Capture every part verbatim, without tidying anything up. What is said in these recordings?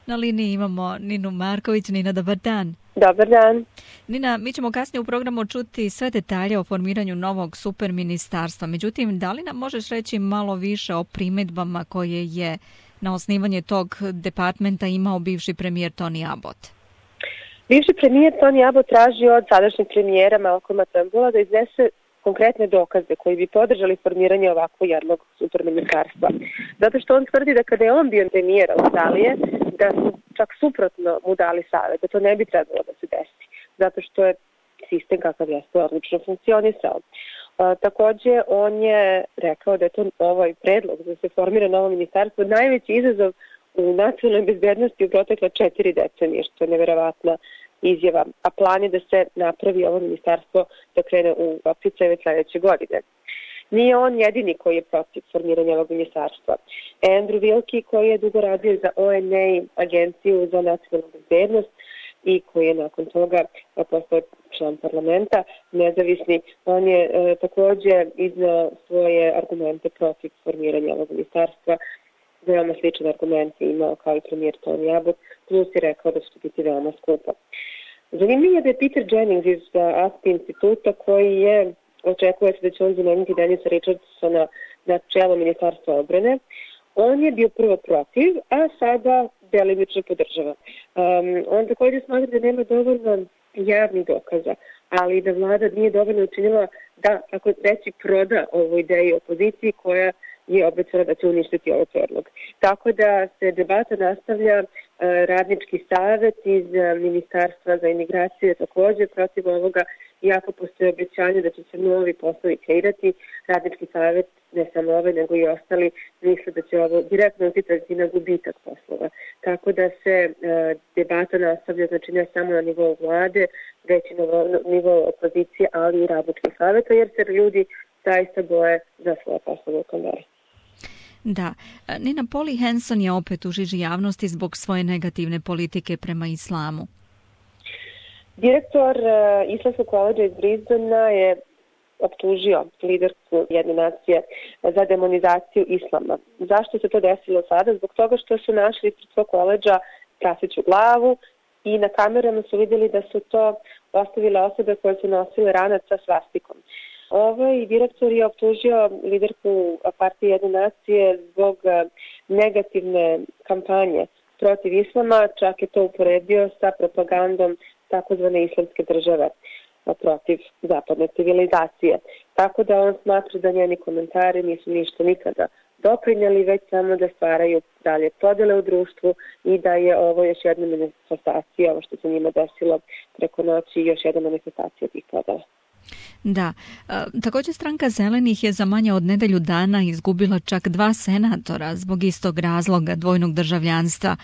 Na liniji imamo Ninu Marković. Nina, dobar dan. Dobar dan. Nina, mi ćemo kasnije u programu čuti sve detalje o formiranju novog superministarstva. Međutim, da li nam možeš reći malo više o primjedbama koje je na osnivanje tog departmenta imao bivši premijer Tony Abbott? Bivši premijer Tony Abbott traži od sadašnjeg premijera Malcolma Turnbulla da iznese konkretne dokaze koji bi podržali formiranje ovakvog jednog superministarstva. Zato što on tvrdi da kada je on bio premijer Australije, da su čak suprotno mu dali savjet, da to ne bi trebalo da se desi. Zato što je sistem kakav jeste odlično funkcionisao. A, također, on je rekao da je to ovaj predlog da se formira novo ministarstvo najveći izazov u nacionalnoj bezbednosti u protekle četiri decenije, što je neverovatna izjava, a plan je da se napravi ovo ministarstvo da krene u opticaj već sljedeće godine. Nije on jedini koji je protiv formiranja ovog ministarstva. Andrew Wilkie, koji je dugo radio za O N A, Agenciju za nacionalnu bezbednost, i koji je nakon toga postao član parlamenta, nezavisni, on je e, također iznao svoje argumente protiv formiranja ovog ministarstva. Veoma sličan argument je imao kao i premijer Tony Abbott, plus je rekao da će biti veoma skupo. Zanimljivo je da je Peter Jennings iz A S P instituta, koji je, očekuje se da će on zameniti Denisa Richardsona na čelo ministarstva odbrane. On je bio prvo protiv, a sada delimično podržava. Um, on također smatra da nema dovoljno javnih dokaza, ali da vlada nije dovoljno učinila da, ako reći, proda ovu ideju opoziciji koja je obećala da će uništiti ovaj predlog. Tako da se debata nastavlja, radnički savjet iz Ministarstva za imigracije također protiv ovoga, iako postoje obećanje da će se novi poslovi kreirati. Radnički savjet, ne samo ovaj, nego i ostali, misle da će ovo direktno utjecati na gubitak poslova. Tako da se debata nastavlja, znači ne samo na nivou vlade, već i na nivou opozicije, ali i radničkih savjeta, jer se ljudi zaista boje za svoje poslove u Kamberi. Da. Nina, Polly Hanson je opet u žiži javnosti zbog svoje negativne politike prema islamu. Direktor uh, Islamskog koledža iz Brisbanea je optužio liderku jedne nacije za demonizaciju islama. Zašto se to desilo sada? Zbog toga što su našli ispred svog koledža krasiću glavu i na kamerama su vidjeli da su to ostavile osobe koje su nosile ranac sa svastikom. Ovaj direktor je optužio liderku partije jedne nacije zbog negativne kampanje protiv islama, čak je to uporedio sa propagandom takozvane islamske države protiv zapadne civilizacije. Tako da on smatra da njeni komentari nisu ništa nikada doprinjali, već samo da stvaraju dalje podjele u društvu i da je ovo još jedna manifestacija, ovo što se njima desilo preko noći, još jedna manifestacija tih podjela. Da. E, također stranka Zelenih je za manje od nedelju dana izgubila čak dva senatora zbog istog razloga dvojnog državljanstva.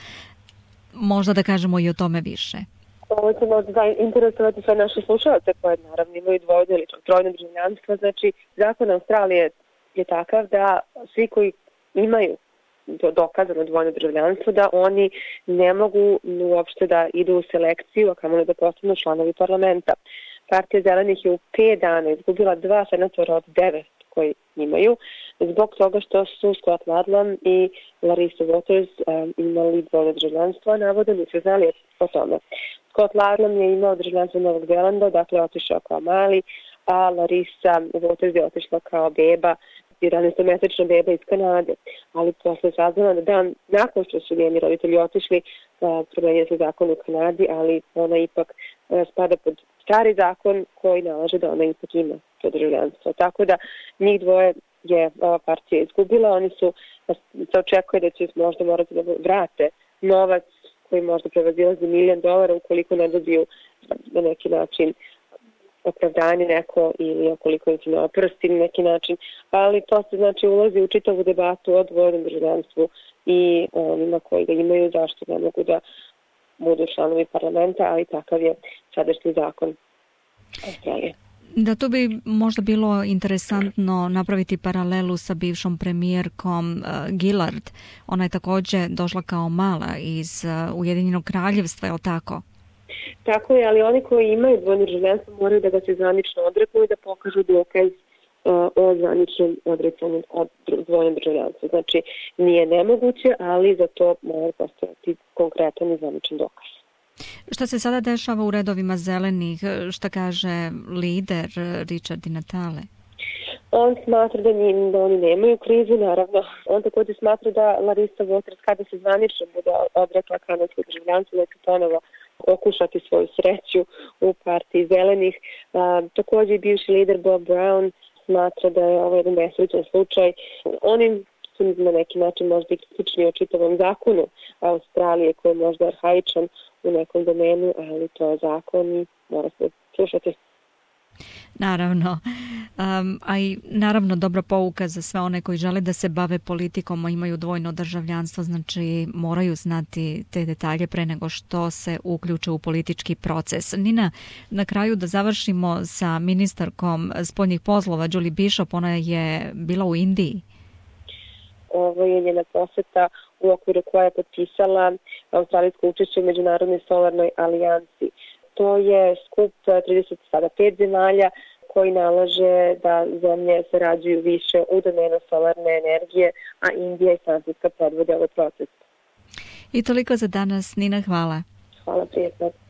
Možda da kažemo i o tome više. Ovo će možda interesovati sve naše slušalce koje naravno imaju dvojno ili trojno državljanstvo. Znači, zakon Australije je takav da svi koji imaju dokazano dvojno državljanstvo, da oni ne mogu uopšte da idu u selekciju, a kamoli da postanu članovi parlamenta. Partija Zelenih je u pet dana izgubila dva senatora od devet koji imaju, zbog toga što su Scott Ludlam i Larissa Waters um, imali dvojno državljanstvo, a navodno nisu znali o tome. Scott Ludlam je imao državljanstvo Novog Zelanda, dakle otišao kao mali, a Larissa Waters je otišla kao beba, jedanaestomesečna beba iz Kanade. Ali posle saznala da dan nakon što su njeni roditelji otišli, promenio se zakon u Kanadi, ali ona ipak spada pod stari zakon koji nalaže da ona ipak ima to državljanstvo. Tako da njih dvoje je ova partija izgubila. Oni su, se očekuje da će možda morati da vrate novac koji možda prevazilazi milijon dolara ukoliko ne dobiju na neki način opravdanje neko ili ukoliko im se ne oprosti na neki način. Ali to se znači ulazi u čitavu debatu o dvojnom državljanstvu i onima koji ga imaju, zašto ne mogu da budu članovi parlamenta, ali takav je sadašnji zakon Australije. Da, to bi možda bilo interesantno napraviti paralelu sa bivšom premijerkom uh, Gillard. Ona je također došla kao mala iz uh, Ujedinjenog kraljevstva, je li tako? Tako je, ali oni koji imaju dvojno državljanstvo moraju da ga se zvanično odreknu i da pokažu dokaz o zvaničnom odricanju od dvojnog državljanstva. Znači, nije nemoguće, ali za to mora postojati konkretan i zvaničan dokaz. Šta se sada dešava u redovima zelenih? Šta kaže lider Richard Di Natale? On smatra da, njim, da oni nemaju krizu, naravno. On također smatra da Larissa Waters, kada se zvanično bude odrekla kanadskog državljanstva, da će ponovo okušati svoju sreću u partiji zelenih. A, također i bivši lider Bob Brown smatra da je ovo jedan nesrećan slučaj. Oni su na neki način možda i kritični o čitavom zakonu Australije, koji je možda arhaičan u nekom domenu, ali to je zakon i mora se slušati. Naravno, um, a i naravno dobra pouka za sve one koji žele da se bave politikom, a imaju dvojno državljanstvo, znači moraju znati te detalje pre nego što se uključe u politički proces. Nina, na kraju da završimo sa ministarkom spoljnih poslova Julie Bishop, ona je bila u Indiji. Ovo je njena poseta u okviru koja je potpisala australijsko učešće u Međunarodnoj solarnoj alijansi. To je skup trideset pet zemalja koji nalaže da zemlje sarađuju više u domenu solarne energije, a Indija i Francuska predvode ovaj proces. I toliko za danas. Nina, hvala. Hvala, prijatno.